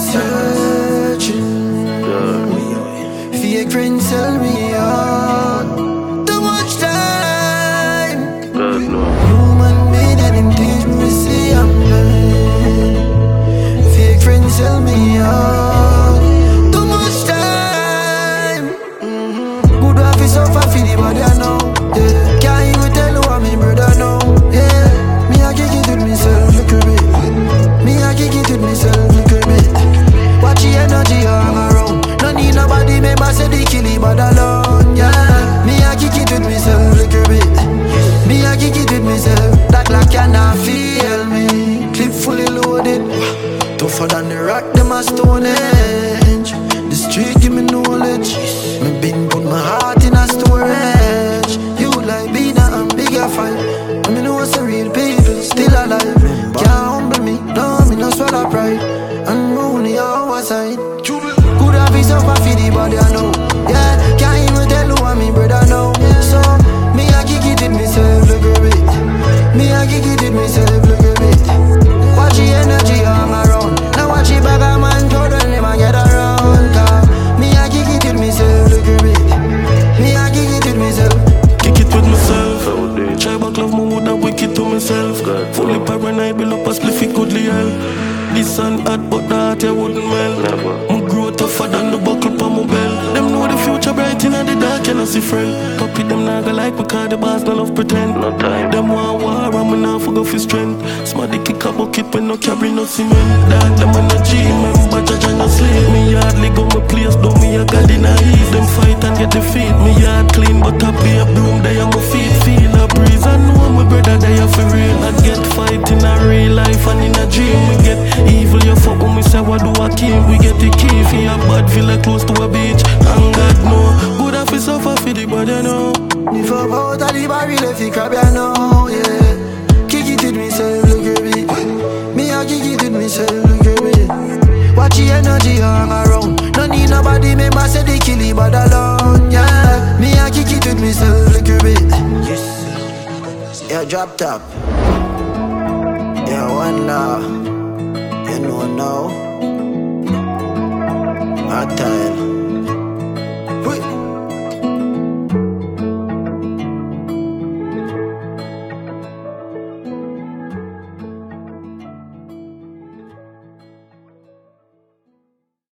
searching. Fake friends sell me out. Too much time. Human made and him teach me see I'm blind. Fake friends sell me out. Too much time. Good office suffer for the body I know. Yeah. Can't even tell what me brother know. Yeah. Me I kick it with myself little bit. Me I kick it with myself little bit. Watch the energy hang around. No need nobody make my say the kill it but alone. Yeah. Me I kick it with myself little bit. Me I kick it with myself. That like cannot feel me. Clip fully loaded. Tougher than the rock, them a stone edge. The street give me knowledge. Me been put my heart in a storage. You like Bina and bigger fight. I mean what's the real people still alive. Can't humble me, no me no swallow pride. And money on our side. Good office up for the body I know. Yeah, can't even tell who I'm me brother know. So me I kick it with myself look a bit. Me I kick it with myself look a bit. Watch the energy hang around. Now watch the bag of man Jordan them a get around. Me I kick it with myself look a bit. Me I kick it with myself. Kick it with myself. Try back love my would have wicked to myself. Fully paranoid, build up a spliffy goodly hell. This sun hot but the heart I wouldn't melt. My grow tougher than the buckle on my belt. Them know the future bright in the dark and I see friend. Puppy them not gonna like because the boss no love pretend. No time. Them want war and me not forgo for strength. Smarty kick a bucket when no carry no cement. Dog them on the G member judge and no sleep. Me hardly go my place, do me a god in a heat. Them fight and get defeat. Me yard clean but I be a broom they on my feet. Feel a breeze I know my brother they are for real. I get fight in a real life and in a dream. We get evil you fuck when me say what do I keep. We get the key for your bad villa close to a beach. And God know good office suffer for the body know. If I'm out of the barrel if you crab you know. Yeah. Kick it with myself look a bit. Me I kick it with myself look a bit. Watch the energy hang around. No need nobody make my say the kill it but alone. Yeah. Me I kick it with myself look a bit. Yes. Yeah, drop top. Yeah, one now. You know now. Hot tile.